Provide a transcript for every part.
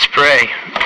Let's pray.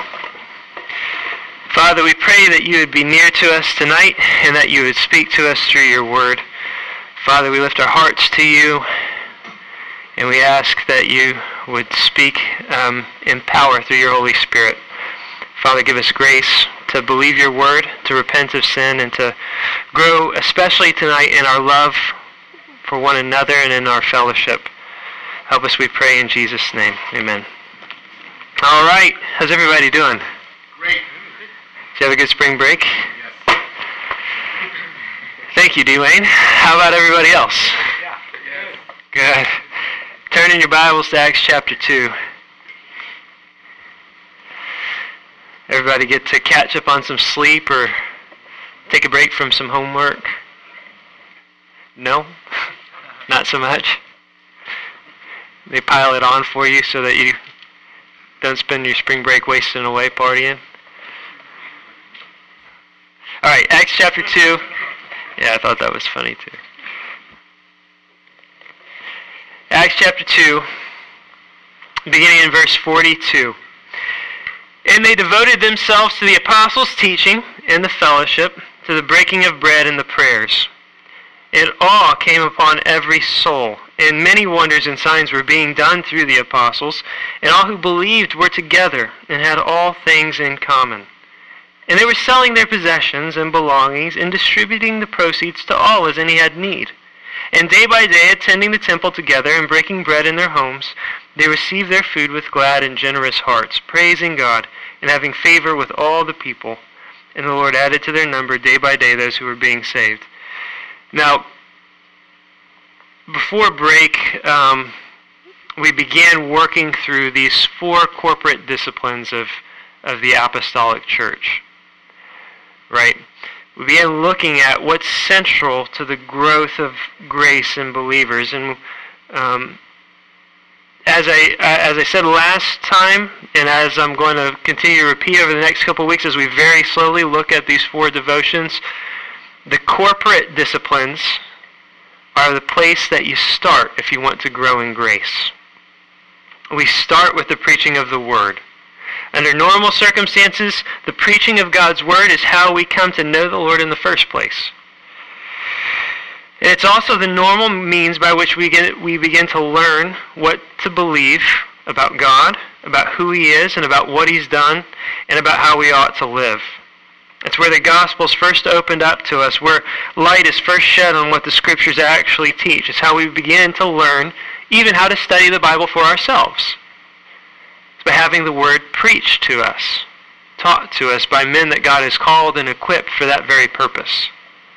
Father, we pray that you would be near to us tonight and that you would speak to us through your word. Father, we lift our hearts to you and we ask that you would speak in power through your Holy Spirit. Father, give us grace to believe your word, to repent of sin, and to grow, especially tonight, in our love for one another and in our fellowship. Help us, we pray, in Jesus' name. Amen. All right. How's everybody doing? Great. Did you have a good spring break? Yes. Thank you, Dwayne. How about everybody else? Yeah. Yes. Good. Turn in your Bibles to Acts chapter 2. Everybody get to catch up on some sleep or take a break from some homework? No? Not so much? They pile it on for you so that you don't spend your spring break wasting away partying? All right, Acts chapter 2. Yeah, I thought that was funny too. Acts chapter 2, beginning in verse 42. And they devoted themselves to the apostles' teaching and the fellowship, to the breaking of bread and the prayers. And awe came upon every soul, and many wonders and signs were being done through the apostles, and all who believed were together and had all things in common. And they were selling their possessions and belongings and distributing the proceeds to all as any had need. And day by day, attending the temple together and breaking bread in their homes, they received their food with glad and generous hearts, praising God and having favor with all the people. And the Lord added to their number day by day those who were being saved. Now, before break, we began working through these 4 corporate disciplines of the apostolic church, right? We began looking at what's central to the growth of grace in believers. And as I said last time, and as I'm going to continue to repeat over the next couple of weeks as we very slowly look at these 4 devotions, the corporate disciplines are the place that you start if you want to grow in grace. We start with the preaching of the Word. Under normal circumstances, the preaching of God's Word is how we come to know the Lord in the first place. And it's also the normal means by which we begin to learn what to believe about God, about who He is, and about what He's done, and about how we ought to live. It's where the Gospel's first opened up to us, where light is first shed on what the Scriptures actually teach. It's how we begin to learn even how to study the Bible for ourselves. It's by having the Word preached to us, taught to us by men that God has called and equipped for that very purpose.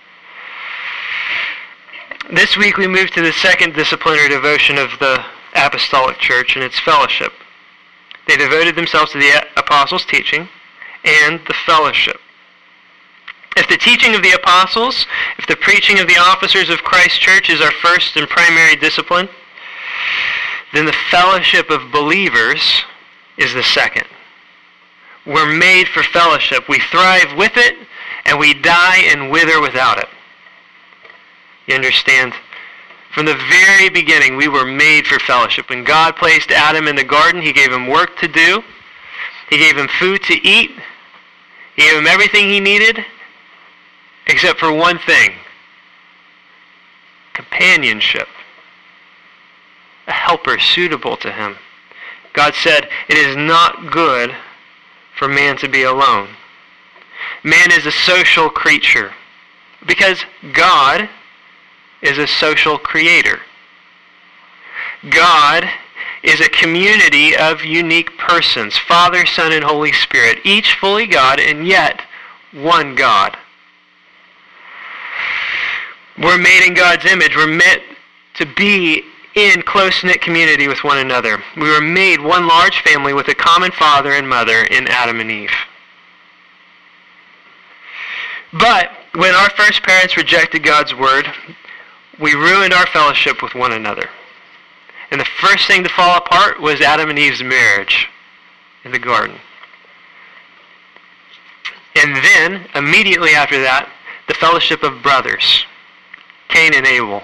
This week we move to the second discipline or devotion of the apostolic church, and it's fellowship. They devoted themselves to the apostles' teaching and the fellowship. If the teaching of the apostles, if the preaching of the officers of Christ's church is our first and primary discipline, then the fellowship of believers is the second. We're made for fellowship. We thrive with it, and we die and wither without it. You understand? From the very beginning, we were made for fellowship. When God placed Adam in the garden, He gave him work to do. He gave him food to eat. He gave him everything he needed, except for one thing: companionship. A helper suitable to him. God said, "It is not good for man to be alone." Man is a social creature because God is a social creator. God is a community of unique persons, Father, Son, and Holy Spirit, each fully God and yet one God. We're made in God's image. We're meant to be in close-knit community with one another. We were made one large family with a common father and mother in Adam and Eve. But when our first parents rejected God's word, we ruined our fellowship with one another. And the first thing to fall apart was Adam and Eve's marriage in the garden. And then, immediately after that, the fellowship of brothers, Cain and Abel.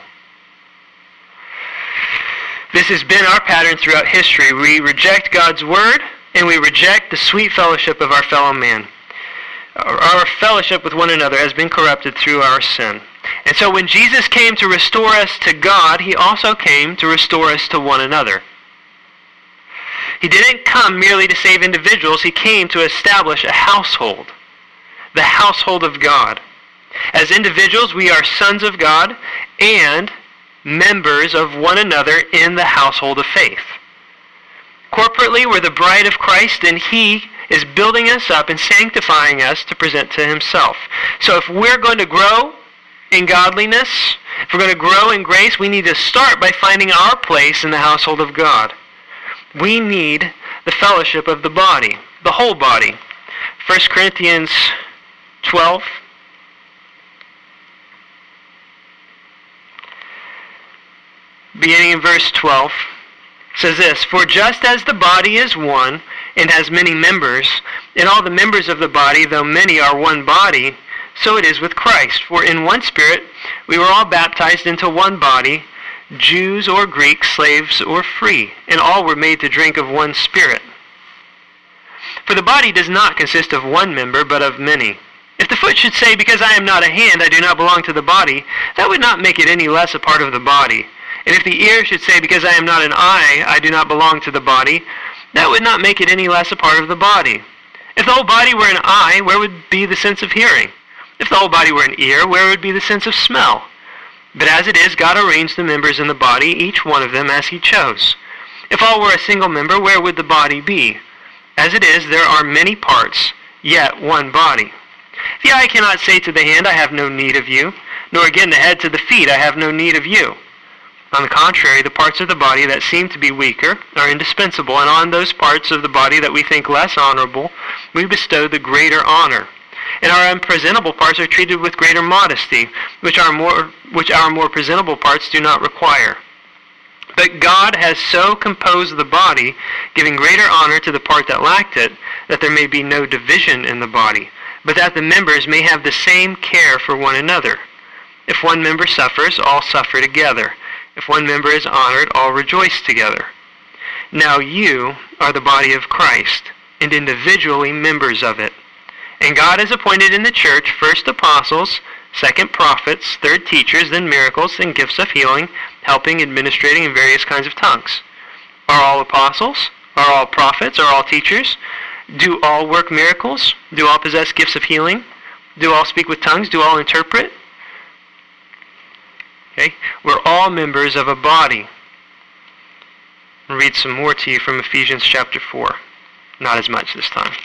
This has been our pattern throughout history. We reject God's word, and we reject the sweet fellowship of our fellow man. Our fellowship with one another has been corrupted through our sin. And so when Jesus came to restore us to God, he also came to restore us to one another. He didn't come merely to save individuals. He came to establish a household, the household of God. As individuals, we are sons of God and members of one another in the household of faith. Corporately, we're the bride of Christ, and he is building us up and sanctifying us to present to himself. So if we're going to grow in godliness, if we're going to grow in grace, we need to start by finding our place in the household of God. We need the fellowship of the body, the whole body. 1 Corinthians 12. Beginning in verse 12, says this, "For just as the body is one and has many members, and all the members of the body, though many, are one body, so it is with Christ. For in one Spirit we were all baptized into one body, Jews or Greeks, slaves or free, and all were made to drink of one Spirit. For the body does not consist of one member, but of many. If the foot should say, 'Because I am not a hand, I do not belong to the body,' that would not make it any less a part of the body. And if the ear should say, 'Because I am not an eye, I do not belong to the body,' that would not make it any less a part of the body. If the whole body were an eye, where would be the sense of hearing? If the whole body were an ear, where would be the sense of smell? But as it is, God arranged the members in the body, each one of them as he chose. If all were a single member, where would the body be? As it is, there are many parts, yet one body. The eye cannot say to the hand, 'I have no need of you,' nor again the head to the feet, 'I have no need of you.' On the contrary, the parts of the body that seem to be weaker are indispensable, and on those parts of the body that we think less honorable, we bestow the greater honor. And our unpresentable parts are treated with greater modesty, which our more presentable parts do not require. But God has so composed the body, giving greater honor to the part that lacked it, that there may be no division in the body, but that the members may have the same care for one another. If one member suffers, all suffer together. If one member is honored, all rejoice together. Now you are the body of Christ, and individually members of it. And God has appointed in the church first apostles, second prophets, third teachers, then miracles, then gifts of healing, helping, administrating, and various kinds of tongues. Are all apostles? Are all prophets? Are all teachers? Do all work miracles? Do all possess gifts of healing? Do all speak with tongues? Do all interpret? Okay? We're all members of a body. I'll read some more to you from Ephesians chapter 4. Not as much this time.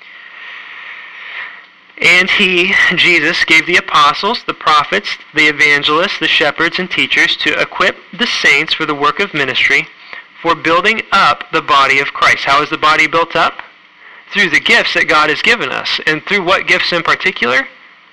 And he, Jesus, gave the apostles, the prophets, the evangelists, the shepherds, and teachers to equip the saints for the work of ministry, for building up the body of Christ. How is the body built up? Through the gifts that God has given us. And through what gifts in particular?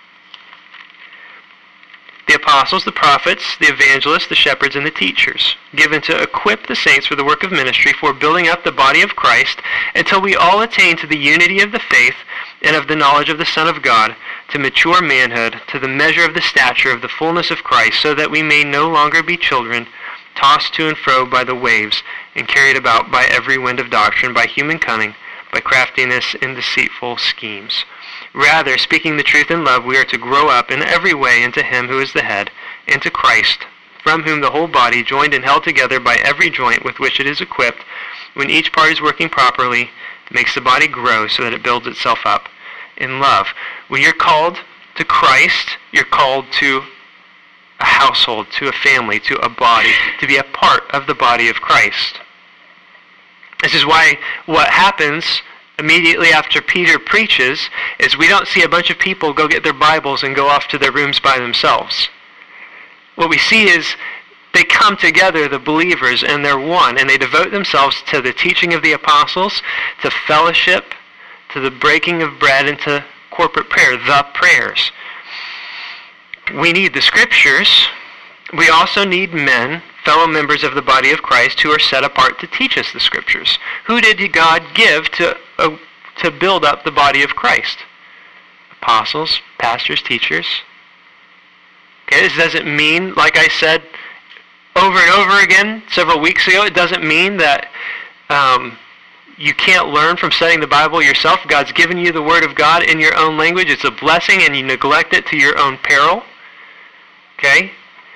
The apostles, the prophets, the evangelists, the shepherds, and the teachers, given to equip the saints for the work of ministry, for building up the body of Christ, until we all attain to the unity of the faith and of the knowledge of the Son of God, to mature manhood, to the measure of the stature of the fullness of Christ, so that we may no longer be children, tossed to and fro by the waves, and carried about by every wind of doctrine, by human cunning, by craftiness and deceitful schemes. Rather, speaking the truth in love, we are to grow up in every way into him who is the head, into Christ, from whom the whole body, joined and held together by every joint with which it is equipped, when each part is working properly, makes the body grow so that it builds itself up in love. When you're called to Christ, you're called to a household, to a family, to a body, to be a part of the body of Christ. This is why what happens immediately after Peter preaches is we don't see a bunch of people go get their Bibles and go off to their rooms by themselves. What we see is they come together, the believers, and they're one, and they devote themselves to the teaching of the apostles, to fellowship, to the breaking of bread, and to corporate prayer, the prayers. We need the scriptures. We also need men, fellow members of the body of Christ, who are set apart to teach us the scriptures. Who did God give to build up the body of Christ? Apostles, pastors, teachers. Okay, this doesn't mean, like I said over and over again several weeks ago, it doesn't mean that you can't learn from studying the Bible yourself. God's given you the Word of God in your own language. It's a blessing, and you neglect it to your own peril. Okay?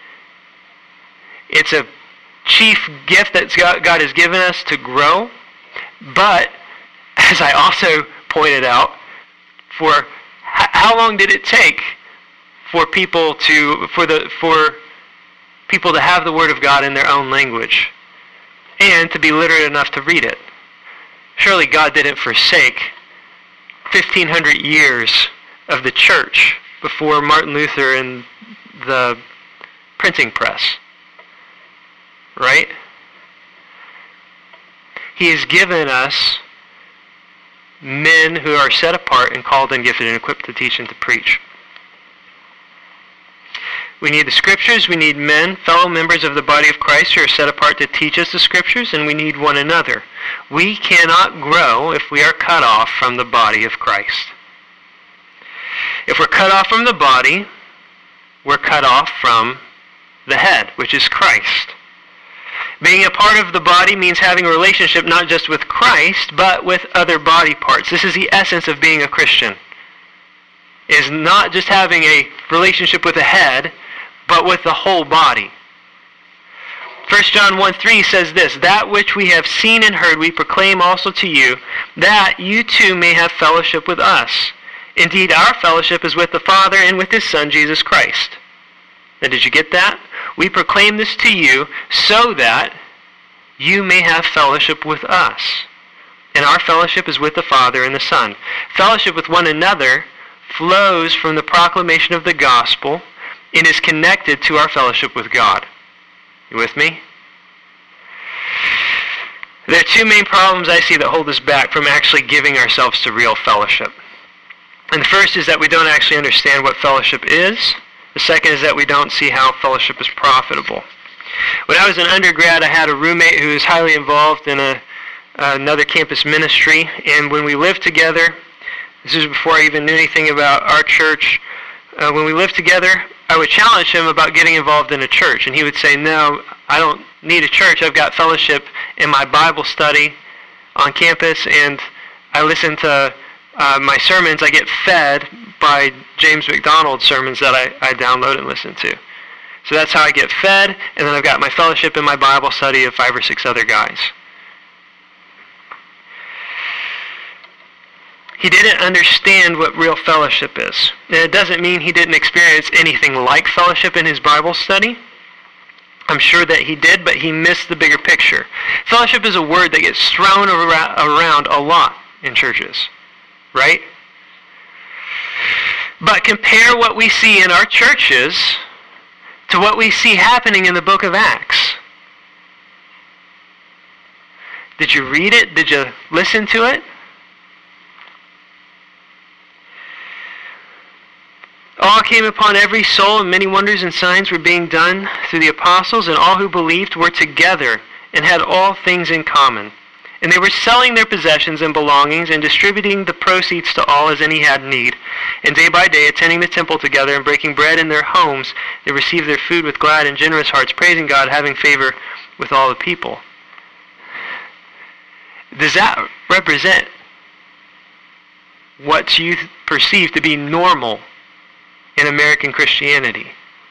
It's a chief gift that God has given us to grow. But, as I also pointed out, for how long did it take for people to have the Word of God in their own language and to be literate enough to read it? Surely God didn't forsake 1,500 years of the church before Martin Luther and the printing press. Right? He has given us men who are set apart and called and gifted and equipped to teach and to preach. We need the Scriptures, we need men, fellow members of the body of Christ who are set apart to teach us the Scriptures, and we need one another. We cannot grow if we are cut off from the body of Christ. If we're cut off from the body, we're cut off from the head, which is Christ. Being a part of the body means having a relationship not just with Christ, but with other body parts. This is the essence of being a Christian. Is not just having a relationship with the head, but with the whole body. 1 John 1:3 says this, "That which we have seen and heard we proclaim also to you, that you too may have fellowship with us. Indeed, our fellowship is with the Father and with His Son, Jesus Christ." Now, did you get that? We proclaim this to you so that you may have fellowship with us. And our fellowship is with the Father and the Son. Fellowship with one another flows from the proclamation of the gospel and is connected to our fellowship with God. You with me? There are two main problems I see that hold us back from actually giving ourselves to real fellowship. And the first is that we don't actually understand what fellowship is. The second is that we don't see how fellowship is profitable. When I was an undergrad, I had a roommate who was highly involved in another campus ministry, and when we lived together, this is before I even knew anything about our church, when we lived together, I would challenge him about getting involved in a church, and he would say, "No, I don't need a church. I've got fellowship in my Bible study on campus, and I listen to my sermons. I get fed by James McDonald's sermons that I download and listen to. So that's how I get fed, and then I've got my fellowship in my Bible study of 5 or 6 other guys." He didn't understand what real fellowship is. And it doesn't mean he didn't experience anything like fellowship in his Bible study. I'm sure that he did, but he missed the bigger picture. Fellowship is a word that gets thrown around a lot in churches, right? But compare what we see in our churches to what we see happening in the book of Acts. Did you read it? Did you listen to it? All came upon every soul, and many wonders and signs were being done through the apostles, and all who believed were together and had all things in common. And they were selling their possessions and belongings and distributing the proceeds to all as any had need. And day by day, attending the temple together and breaking bread in their homes, they received their food with glad and generous hearts, praising God, having favor with all the people. Does that represent what you perceive to be normal in American Christianity?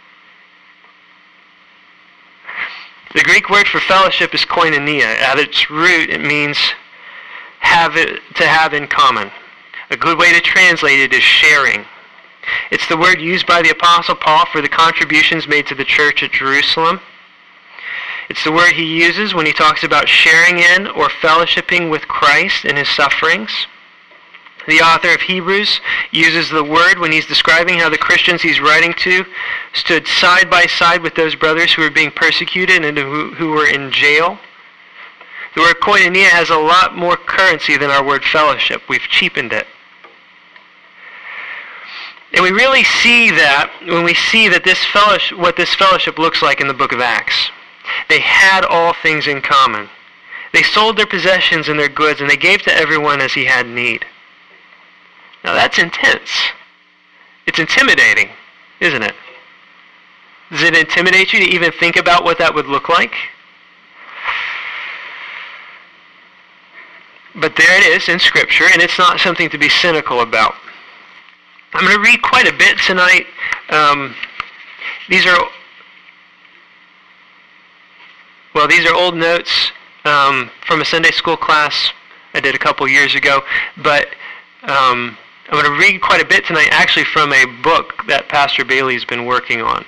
The Greek word for fellowship is koinonia. At its root, it means to have in common. A good way to translate it is sharing. It's the word used by the Apostle Paul for the contributions made to the church at Jerusalem. It's the word he uses when he talks about sharing in or fellowshipping with Christ in his sufferings. The author of Hebrews uses the word when he's describing how the Christians he's writing to stood side by side with those brothers who were being persecuted and who were in jail. The word koinonia has a lot more currency than our word fellowship. We've cheapened it. And we really see that when we see that what this fellowship looks like in the book of Acts. They had all things in common. They sold their possessions and their goods, and they gave to everyone as he had need. Now that's intense. It's intimidating, isn't it? Does it intimidate you to even think about what that would look like? But there it is in Scripture, and it's not something to be cynical about. I'm going to read quite a bit tonight. These are old notes from a Sunday school class I did a couple years ago, but I'm going to read quite a bit tonight, actually from a book that Pastor Bailey's been working on.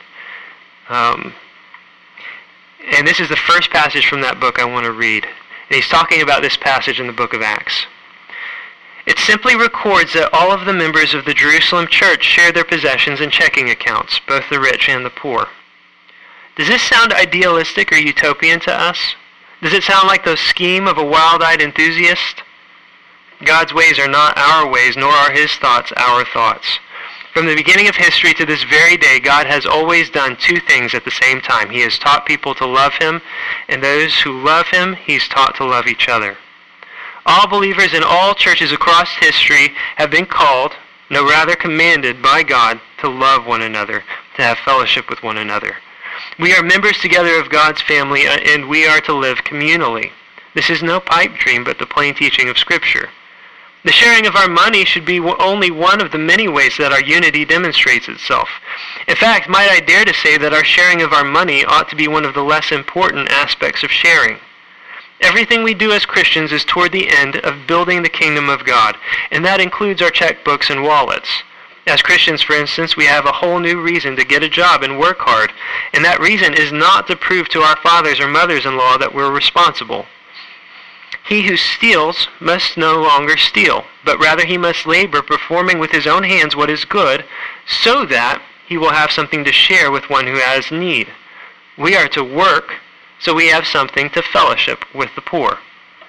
And this is the first passage from that book I want to read. And he's talking about this passage in the book of Acts. It simply records that all of the members of the Jerusalem church shared their possessions and checking accounts, both the rich and the poor. Does this sound idealistic or utopian to us? Does it sound like the scheme of a wild-eyed enthusiast? God's ways are not our ways, nor are his thoughts our thoughts. From the beginning of history to this very day, God has always done two things at the same time. He has taught people to love him, and those who love him, he's taught to love each other. All believers in all churches across history have been called, no, rather commanded by God to love one another, to have fellowship with one another. We are members together of God's family, and we are to live communally. This is no pipe dream, but the plain teaching of Scripture. The sharing of our money should be only one of the many ways that our unity demonstrates itself. In fact, might I dare to say that our sharing of our money ought to be one of the less important aspects of sharing. Everything we do as Christians is toward the end of building the kingdom of God, and that includes our checkbooks and wallets. As Christians, for instance, we have a whole new reason to get a job and work hard, and that reason is not to prove to our fathers or mothers-in-law that we're responsible. He who steals must no longer steal, but rather he must labor, performing with his own hands what is good, so that he will have something to share with one who has need. We are to work, so we have something to fellowship with the poor.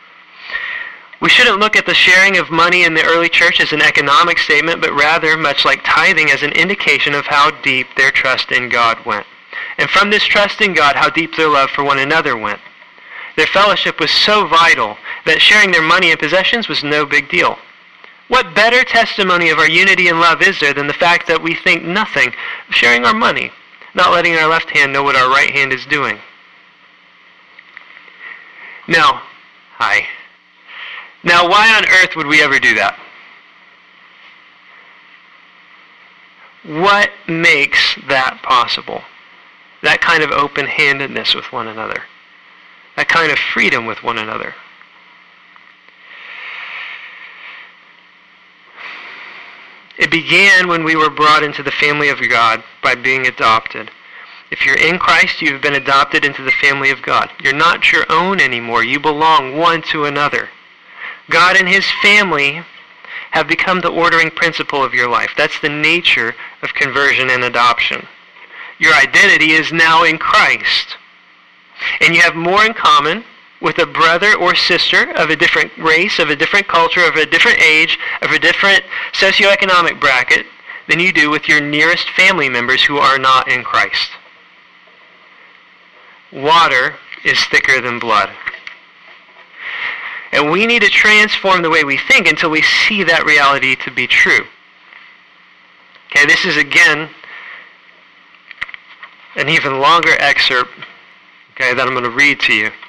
We shouldn't look at the sharing of money in the early church as an economic statement, but rather, much like tithing, as an indication of how deep their trust in God went. And from this trust in God, how deep their love for one another went. Their fellowship was so vital that sharing their money and possessions was no big deal. What better testimony of our unity and love is there than the fact that we think nothing of sharing our money, not letting our left hand know what our right hand is doing? Now, why on earth would we ever do that? What makes that possible? That kind of open-handedness with one another. That kind of freedom with one another. It began when we were brought into the family of God by being adopted. If you're in Christ, you've been adopted into the family of God. You're not your own anymore. You belong one to another. God and his family have become the ordering principle of your life. That's the nature of conversion and adoption. Your identity is now in Christ. And you have more in common with a brother or sister of a different race, of a different culture, of a different age, of a different socioeconomic bracket than you do with your nearest family members who are not in Christ. Water is thicker than blood. And we need to transform the way we think until we see that reality to be true. Okay, this is again an even longer excerpt, okay, that I'm going to read to you.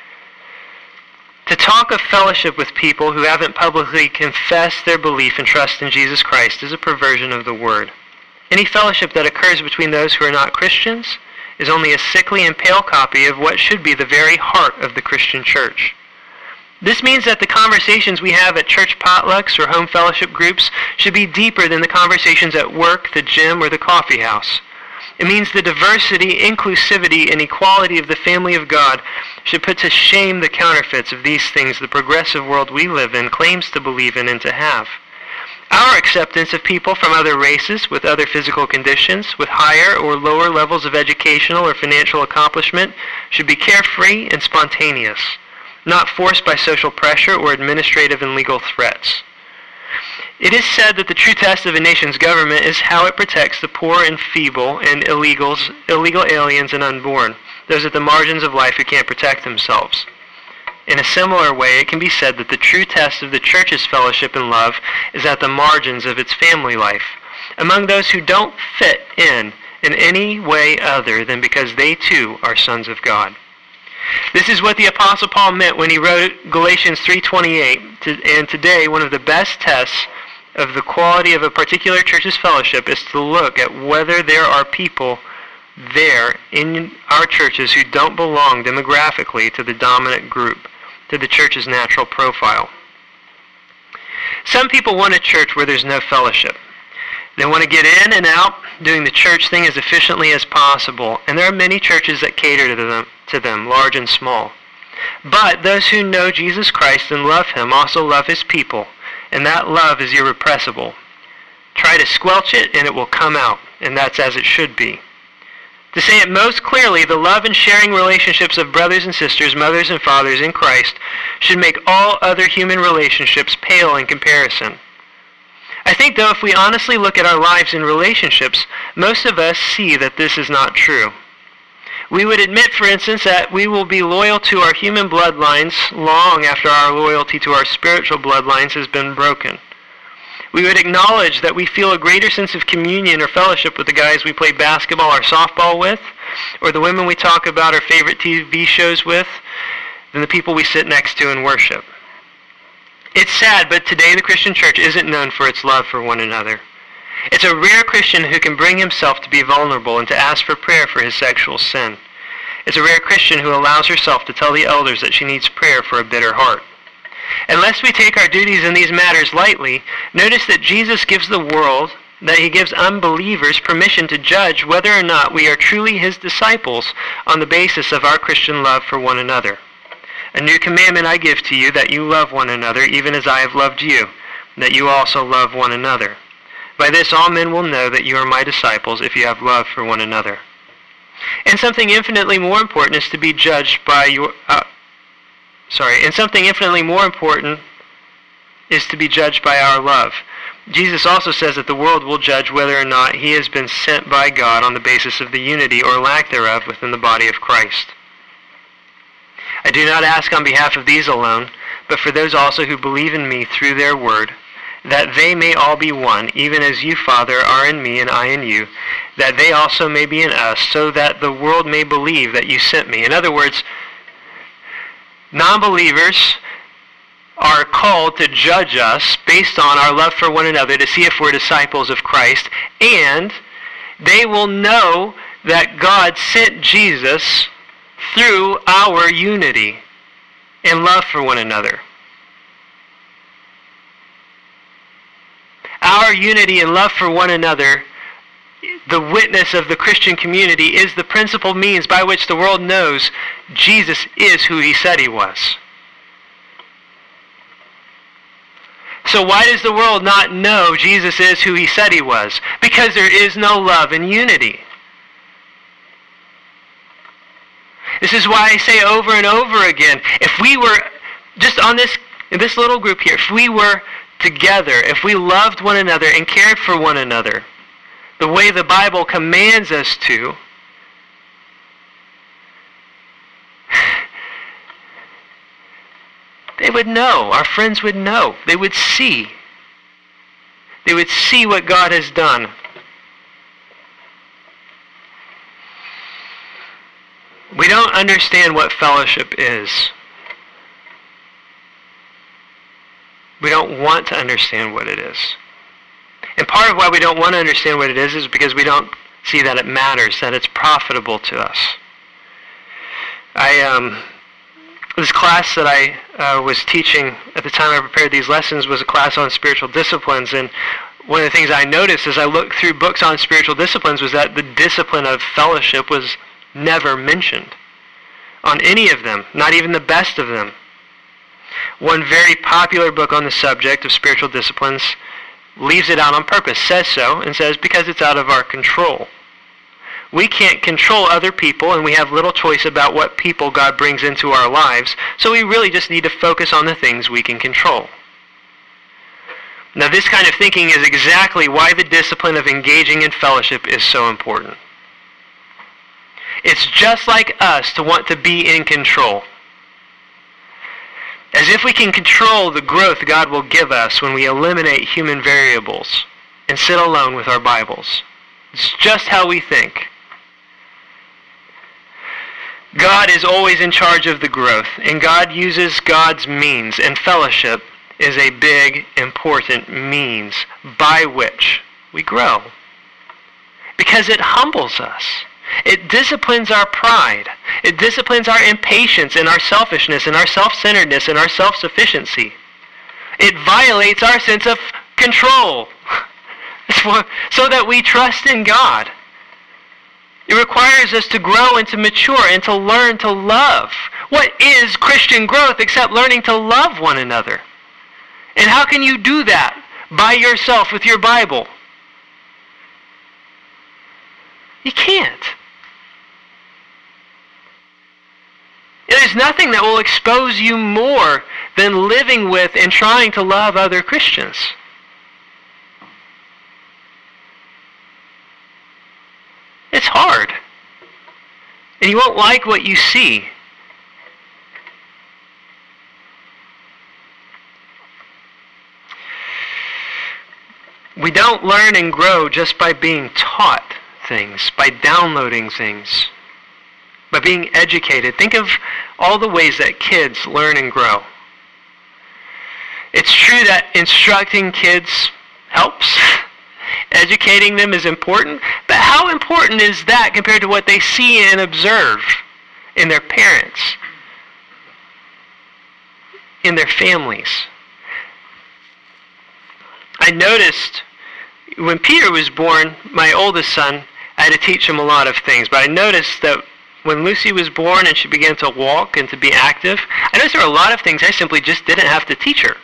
To talk of fellowship with people who haven't publicly confessed their belief and trust in Jesus Christ is a perversion of the word. Any fellowship that occurs between those who are not Christians is only a sickly and pale copy of what should be the very heart of the Christian church. This means that the conversations we have at church potlucks or home fellowship groups should be deeper than the conversations at work, the gym, or the coffee house. It means the diversity, inclusivity, and equality of the family of God should put to shame the counterfeits of these things the progressive world we live in claims to believe in and to have. Our acceptance of people from other races, with other physical conditions, with higher or lower levels of educational or financial accomplishment, should be carefree and spontaneous, not forced by social pressure or administrative and legal threats. It is said that the true test of a nation's government is how it protects the poor and feeble and illegal aliens and unborn, those at the margins of life who can't protect themselves. In a similar way, it can be said that the true test of the church's fellowship and love is at the margins of its family life, among those who don't fit in any way other than because they too are sons of God. This is what the Apostle Paul meant when he wrote Galatians 3:28. And today, one of the best tests of the quality of a particular church's fellowship is to look at whether there are people there in our churches who don't belong demographically to the dominant group, to the church's natural profile. Some people want a church where there's no fellowship. They want to get in and out, doing the church thing as efficiently as possible, and there are many churches that cater to them, large and small. But those who know Jesus Christ and love him also love his people, and that love is irrepressible. Try to squelch it, and it will come out, and that's as it should be. To say it most clearly, the love and sharing relationships of brothers and sisters, mothers and fathers in Christ should make all other human relationships pale in comparison. I think, though, if we honestly look at our lives and relationships, most of us see that this is not true. We would admit, for instance, that we will be loyal to our human bloodlines long after our loyalty to our spiritual bloodlines has been broken. We would acknowledge that we feel a greater sense of communion or fellowship with the guys we play basketball or softball with, or the women we talk about our favorite TV shows with, than the people we sit next to and worship. It's sad, but today the Christian church isn't known for its love for one another. It's a rare Christian who can bring himself to be vulnerable and to ask for prayer for his sexual sin. It's a rare Christian who allows herself to tell the elders that she needs prayer for a bitter heart. Unless we take our duties in these matters lightly, notice that Jesus gives the world, that he gives unbelievers permission to judge whether or not we are truly his disciples on the basis of our Christian love for one another. A new commandment I give to you, that you love one another, even as I have loved you, that you also love one another. By this all men will know that you are my disciples, if you have love for one another. And something infinitely more important is to be judged by your... And something infinitely more important is to be judged by our love. Jesus also says that the world will judge whether or not he has been sent by God on the basis of the unity or lack thereof within the body of Christ. I do not ask on behalf of these alone, but for those also who believe in me through their word, that they may all be one, even as you, Father, are in me and I in you, that they also may be in us, so that the world may believe that you sent me. In other words, non-believers are called to judge us based on our love for one another to see if we're disciples of Christ, and they will know that God sent Jesus through our unity and love for one another. Our unity and love for one another, the witness of the Christian community, is the principal means by which the world knows Jesus is who he said he was. So why does the world not know Jesus is who he said he was? Because there is no love and unity. This is why I say over and over again, if we were just in this little group here, if we were together, if we loved one another and cared for one another the way the Bible commands us to, they would know, our friends would know, they would see. They would see what God has done. We don't understand what fellowship is. We don't want to understand what it is. And part of why we don't want to understand what it is because we don't see that it matters, that it's profitable to us. This class that I was teaching at the time I prepared these lessons was a class on spiritual disciplines, and one of the things I noticed as I looked through books on spiritual disciplines was that the discipline of fellowship was never mentioned on any of them, not even the best of them. One very popular book on the subject of spiritual disciplines leaves it out on purpose, says so, and says because it's out of our control. We can't control other people, and we have little choice about what people God brings into our lives, so we really just need to focus on the things we can control. Now, this kind of thinking is exactly why the discipline of engaging in fellowship is so important. It's just like us to want to be in control. As if we can control the growth God will give us when we eliminate human variables and sit alone with our Bibles. It's just how we think. God is always in charge of the growth, and God uses God's means, and fellowship is a big, important means by which we grow. Because it humbles us. It disciplines our pride. It disciplines our impatience and our selfishness and our self-centeredness and our self-sufficiency. It violates our sense of control so that we trust in God. It requires us to grow and to mature and to learn to love. What is Christian growth except learning to love one another? And how can you do that by yourself with your Bible? You can't. There's nothing that will expose you more than living with and trying to love other Christians. It's hard. And you won't like what you see. We don't learn and grow just by being taught things, by downloading things, by being educated. Think of all the ways that kids learn and grow. It's true that instructing kids helps. Educating them is important, but how important is that compared to what they see and observe in their parents, in their families? I noticed when Peter was born, my oldest son, I had to teach him a lot of things, but I noticed that when Lucy was born and she began to walk and to be active, I noticed there were a lot of things I simply just didn't have to teach her.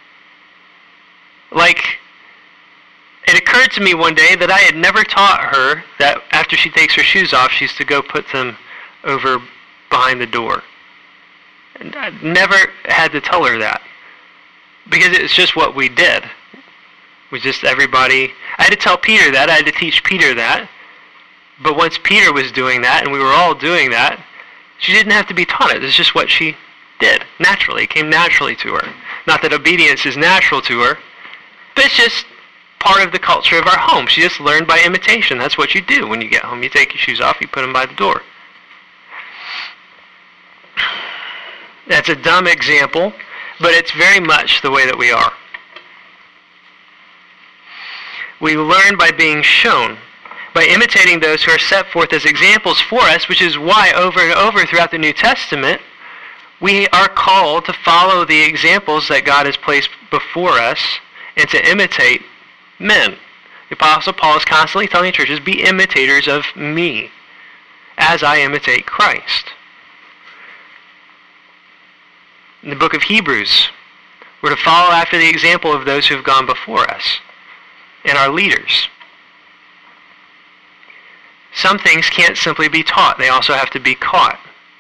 Like, it occurred to me one day that I had never taught her that after she takes her shoes off, she's to go put them over behind the door. And I never had to tell her that, because it's just what we did. We just, everybody, I had to tell Peter that, I had to teach Peter that. But once Peter was doing that, and we were all doing that, she didn't have to be taught it. It's just what she did, naturally. It came naturally to her. Not that obedience is natural to her, but it's just part of the culture of our home. She just learned by imitation. That's what you do when you get home. You take your shoes off, you put them by the door. That's a dumb example, but it's very much the way that we are. We learn by being shown, by imitating those who are set forth as examples for us, which is why over and over throughout the New Testament, we are called to follow the examples that God has placed before us and to imitate men. The Apostle Paul is constantly telling churches, be imitators of me as I imitate Christ. In the book of Hebrews, we're to follow after the example of those who have gone before us and our leaders. Some things can't simply be taught. They also have to be caught.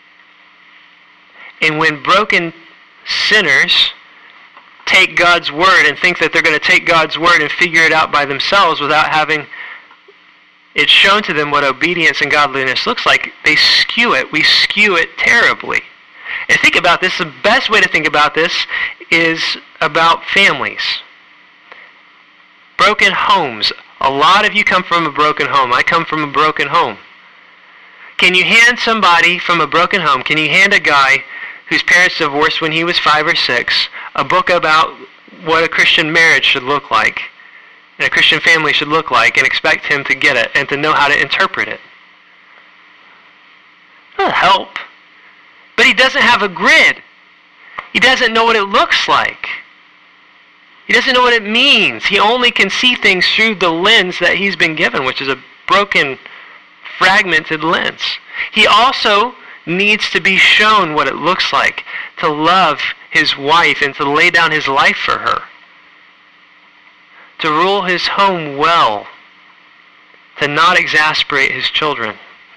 And when broken sinners take God's word and think that they're going to take God's word and figure it out by themselves without having it shown to them what obedience and godliness looks like, they skew it. We skew it terribly. And think about this. The best way to think about this is about families. Broken homes. A lot of you come from a broken home. I come from a broken home. Can you hand somebody from a broken home, can you hand a guy whose parents divorced when he was 5 or 6, a book about what a Christian marriage should look like and a Christian family should look like, and expect him to get it and to know how to interpret it? That'll help. But he doesn't have a grid. He doesn't know what it looks like. He doesn't know what it means. He only can see things through the lens that he's been given, which is a broken, fragmented lens. He also needs to be shown what it looks like to love his wife and to lay down his life for her, to rule his home well, to not exasperate his children.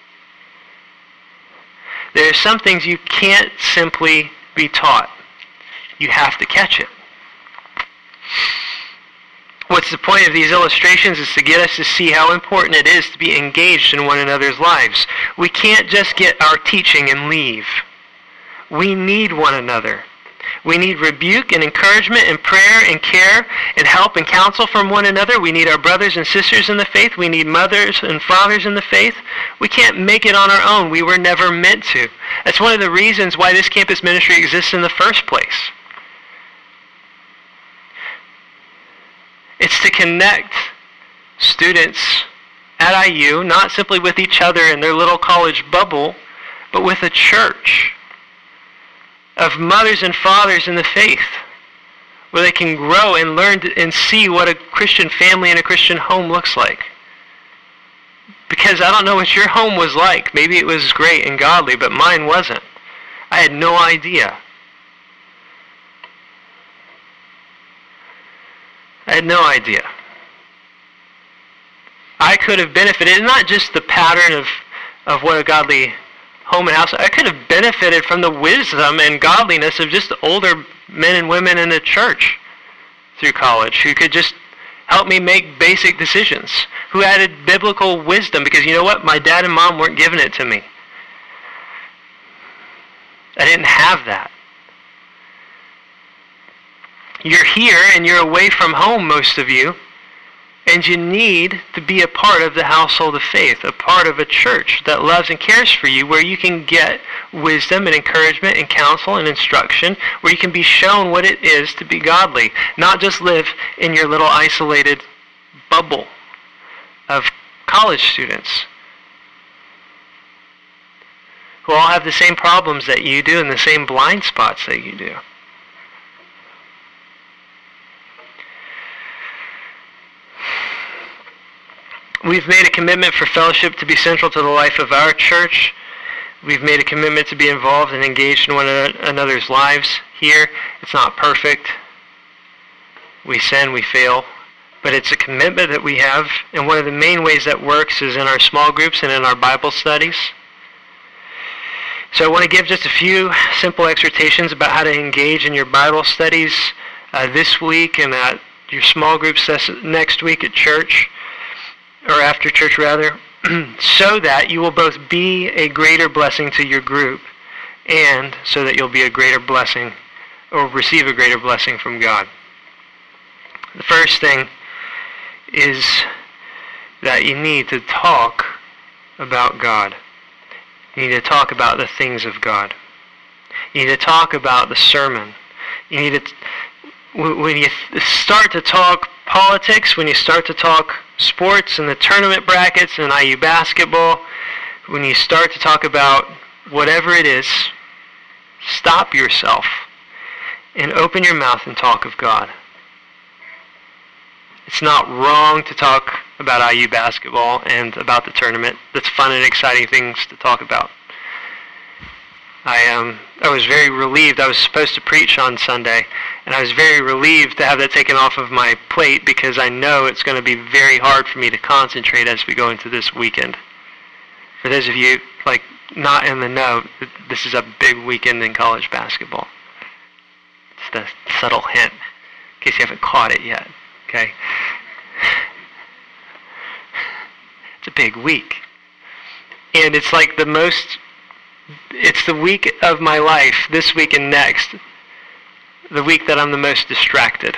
There are some things you can't simply be taught. You have to catch it. What's the point of these illustrations is to get us to see how important it is to be engaged in one another's lives. We can't just get our teaching and leave. We need one another. We need rebuke and encouragement and prayer and care and help and counsel from one another. We need our brothers and sisters in the faith. We need mothers and fathers in the faith. We can't make it on our own. We were never meant to. That's one of the reasons why this campus ministry exists in the first place. It's to connect students at IU, not simply with each other in their little college bubble, but with a church of mothers and fathers in the faith, where they can grow and learn and see what a Christian family and a Christian home looks like. Because I don't know what your home was like. Maybe it was great and godly, but mine wasn't. I had no idea. I had no idea. I could have benefited, not just the pattern of what a godly home and house, I could have benefited from the wisdom and godliness of just older men and women in the church through college who could just help me make basic decisions, who added biblical wisdom, because you know what? My dad and mom weren't giving it to me. I didn't have that. You're here and you're away from home, most of you, and you need to be a part of the household of faith, a part of a church that loves and cares for you, where you can get wisdom and encouragement and counsel and instruction, where you can be shown what it is to be godly, not just live in your little isolated bubble of college students who all have the same problems that you do and the same blind spots that you do. We've made a commitment for fellowship to be central to the life of our church. We've made a commitment to be involved and engaged in one another's lives here. It's not perfect. We sin, we fail. But it's a commitment that we have. And one of the main ways that works is in our small groups and in our Bible studies. So I want to give just a few simple exhortations about how to engage in your Bible studies this week and at your small groups next week at church. Or after church rather, so that you will both be a greater blessing to your group and so that you'll be a greater blessing or receive a greater blessing from God. The first thing is that you need to talk about God. You need to talk about the things of God. You need to talk about the sermon. You need to, when you start to talk politics, when you start to talk sports and the tournament brackets and IU basketball, when you start to talk about whatever it is, stop yourself and open your mouth and talk of God. It's not wrong to talk about IU basketball and about the tournament. That's fun and exciting things to talk about. I was very relieved. I was supposed to preach on Sunday, and I was very relieved to have that taken off of my plate because I know it's going to be very hard for me to concentrate as we go into this weekend. For those of you not in the know, this is a big weekend in college basketball. It's the subtle hint, in case you haven't caught it yet. Okay? It's a big week. And it's like it's the week of my life, this week and next, the week that I'm the most distracted.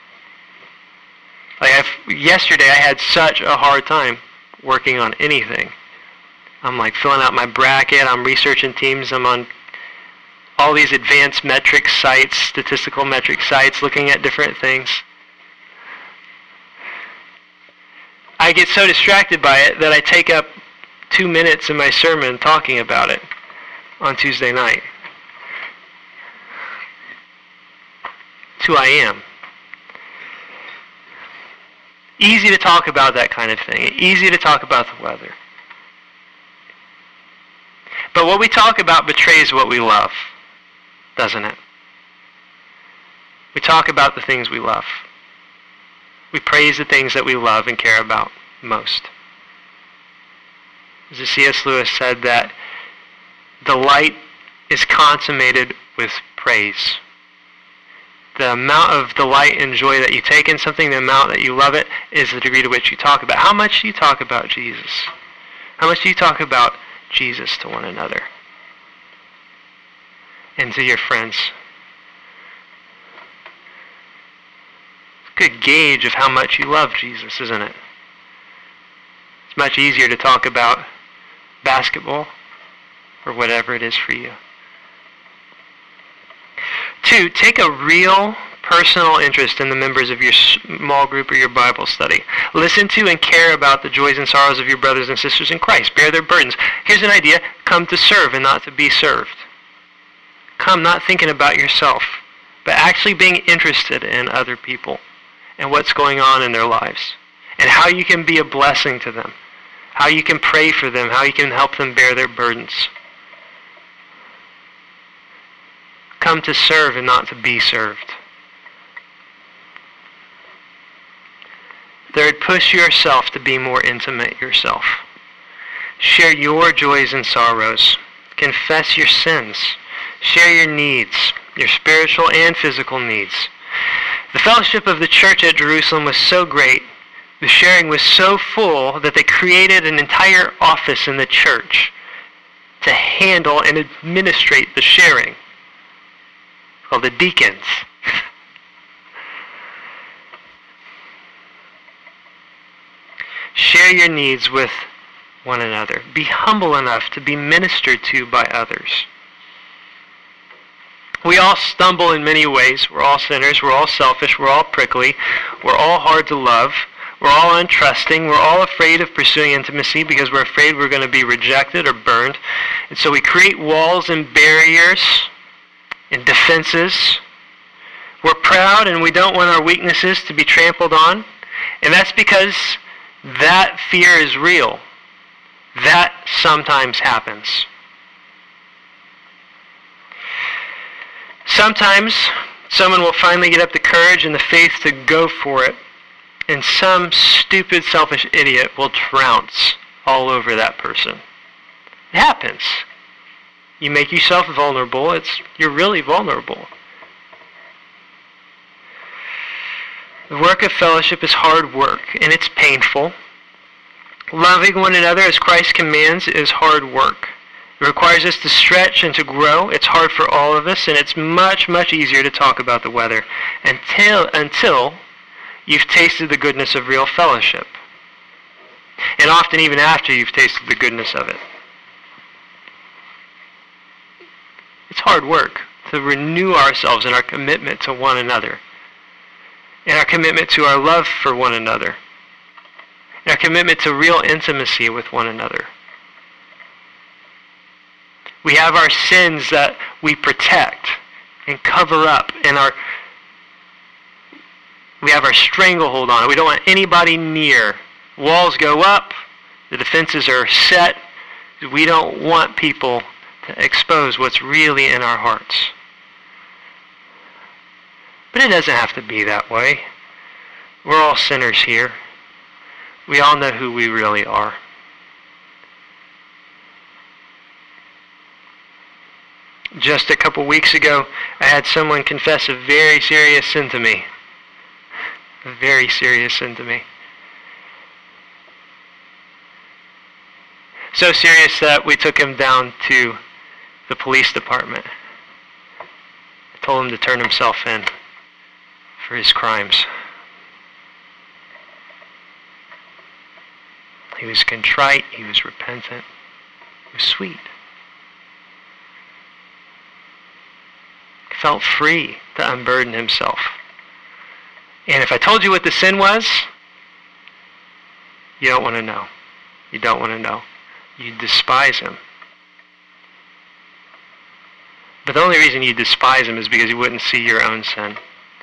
Yesterday I had such a hard time working on anything. I'm filling out my bracket, I'm researching teams, I'm on all these advanced metric sites, statistical metric sites, looking at different things. I get so distracted by it that I take up 2 minutes in my sermon talking about it on Tuesday night. It's who I am. Easy to talk about that kind of thing. Easy to talk about the weather. But what we talk about betrays what we love, doesn't it? We talk about the things we love. We praise the things that we love and care about most. As C.S. Lewis said, that delight is consummated with praise. The amount of delight and joy that you take in something, the amount that you love it, is the degree to which you talk about. How much do you talk about Jesus? How much do you talk about Jesus to one another? And to your friends? Good gauge of how much you love Jesus, isn't it? It's much easier to talk about basketball or whatever it is for you. 2, take a real personal interest in the members of your small group or your Bible study. Listen to and care about the joys and sorrows of your brothers and sisters in Christ. Bear their burdens. Here's an idea. Come to serve and not to be served. Come not thinking about yourself, but actually being interested in other people and what's going on in their lives and how you can be a blessing to them, how you can pray for them, how you can help them bear their burdens. Come to serve and not to be served. 3, push yourself to be more intimate yourself. Share your joys and sorrows. Confess your sins. Share your needs, your spiritual and physical needs. The fellowship of the church at Jerusalem was so great, the sharing was so full, that they created an entire office in the church to handle and administrate the sharing, called the deacons. Share your needs with one another. Be humble enough to be ministered to by others. We all stumble in many ways. We're all sinners. We're all selfish. We're all prickly. We're all hard to love. We're all untrusting. We're all afraid of pursuing intimacy because we're afraid we're going to be rejected or burned. And so we create walls and barriers and defenses. We're proud and we don't want our weaknesses to be trampled on. And that's because that fear is real. That sometimes happens. Sometimes someone will finally get up the courage and the faith to go for it, and some stupid, selfish idiot will trounce all over that person. It happens. You make yourself vulnerable, you're really vulnerable. The work of fellowship is hard work, and it's painful. Loving one another as Christ commands is hard work. It requires us to stretch and to grow. It's hard for all of us, and it's much, much easier to talk about the weather until you've tasted the goodness of real fellowship. And often even after you've tasted the goodness of it. It's hard work to renew ourselves in our commitment to one another, in our commitment to our love for one another, in our commitment to real intimacy with one another. We have our sins that we protect and cover up, and we have our stranglehold on it. We don't want anybody near. Walls go up, the defenses are set. We don't want people to expose what's really in our hearts. But it doesn't have to be that way. We're all sinners here. We all know who we really are. Just a couple weeks ago, I had someone confess a very serious sin to me. A very serious sin to me. So serious that we took him down to the police department. I told him to turn himself in for his crimes. He was contrite, he was repentant, he was sweet. He felt free to unburden himself. And if I told you what the sin was, you don't want to know. You don't want to know. You despise him. But the only reason you despise him is because you wouldn't see your own sin.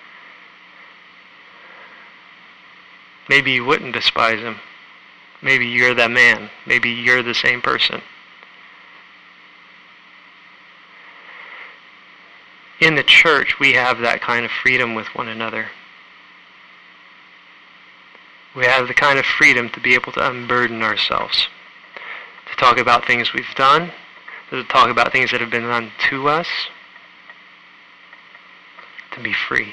Maybe you wouldn't despise him. Maybe you're that man. Maybe you're the same person. In the church, we have that kind of freedom with one another. We have the kind of freedom to be able to unburden ourselves, to talk about things we've done, to talk about things that have been done to us, to be free.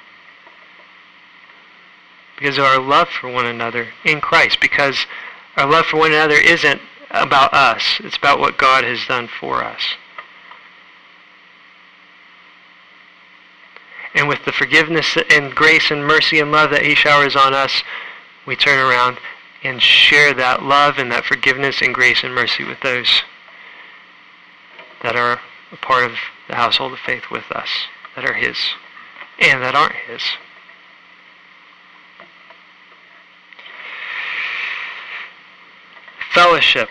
Because of our love for one another in Christ, because our love for one another isn't about us, it's about what God has done for us. And with the forgiveness and grace and mercy and love that he showers on us, we turn around and share that love and that forgiveness and grace and mercy with those that are a part of the household of faith with us, that are his and that aren't his. Fellowship,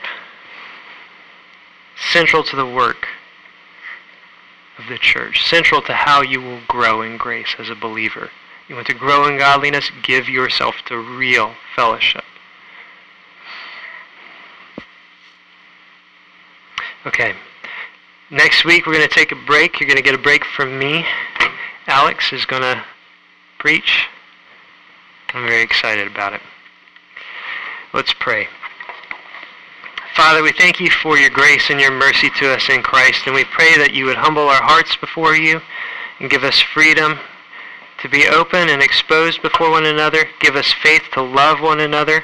central to the work of the church, central to how you will grow in grace as a believer. You want to grow in godliness? Give yourself to real fellowship. Okay. Next week we're going to take a break. You're going to get a break from me. Alex is going to preach. I'm very excited about it. Let's pray. Father, we thank you for your grace and your mercy to us in Christ, and we pray that you would humble our hearts before you and give us freedom to be open and exposed before one another. Give us faith to love one another.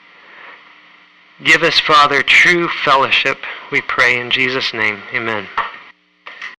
Give us, Father, true fellowship, we pray in Jesus' name. Amen.